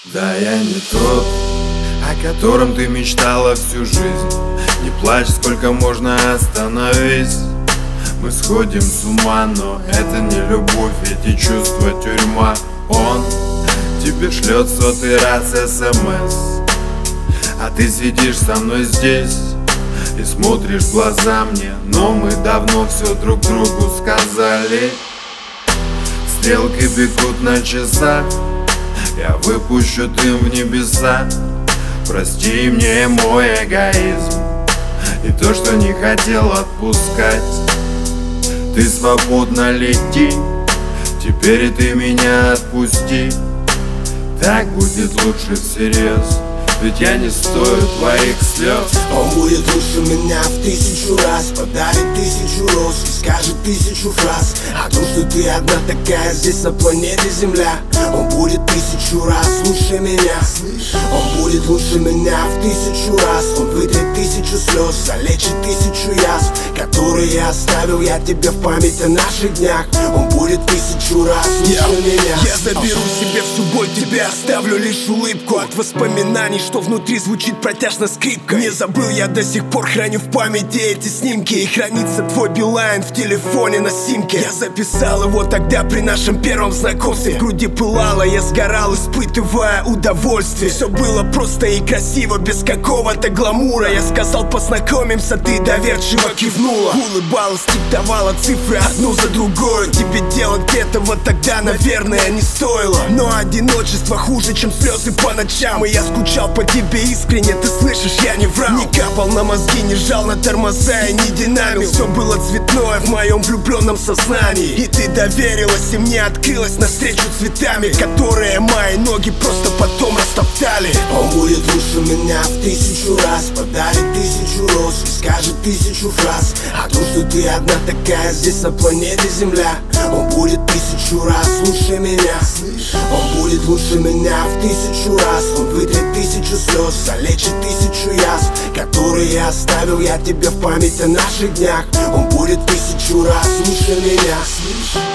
Да, я не тот, о котором ты мечтала всю жизнь. Не плачь, сколько можно, остановись. Мы сходим с ума, но это не любовь, эти чувства тюрьма. Он тебе шлет сотый раз СМС, а ты сидишь со мной здесь и смотришь в глаза мне. Но мы давно все друг другу сказали. Стрелки бегут на часах, я выпущу дым в небеса. Прости мне мой эгоизм и то, что не хотел отпускать. Ты свободно лети, теперь и ты меня отпусти. Так будет лучше всерьез, ведь я не стою твоих слез. Он будет лучше меня в 1000 раз, подарит 1000 роз и скажет 1000 фраз о том, что ты одна такая здесь на планете Земля. Он будет 1000 раз лучше меня. Он будет лучше меня в 1000 раз. Он вытрет 1000 слез, залечит 1000 язв, которые я оставил я тебе в память о наших днях. Он будет 1000 раз лучше меня. Я заберу себе всю боль, тебе оставлю лишь улыбку от воспоминаний, что внутри звучит протяжно скрипка. Не забыл, я до сих пор храню в памяти эти снимки, и хранится твой Билайн в телефоне на симке. Я записал его тогда при нашем первом знакомстве. В груди пылало, я сгорал, испытывая удовольствие. Все было просто и красиво, без какого-то гламура. Я сказал, познакомимся, ты доверчиво кивнула. Улыбалась, диктовала цифры одну за другой. Тебе делать этого тогда, наверное, не стоило. Но одиночество хуже, чем слезы по ночам. И я скучал по тебе искренне, ты слышишь, я не врал. Не капал на мозги, не жал на тормоза и не динамил. Все было цветное в моем влюбленном сознании. И ты доверилась, и мне открылась навстречу цветами, которые мои ноги просто потом растоптали. Он будет лучше меня в 1000 раз, подарит 1000 роз и скажет 1000 фраз о том, что ты одна такая здесь на планете Земля. Он будет 1000 раз лучше меня. Он будет лучше меня в 1000 раз. Он вытрет 1000 слез, залечит 1000 язв, которые я оставил я тебе в память о наших днях. Он будет 1000 раз лучше меня.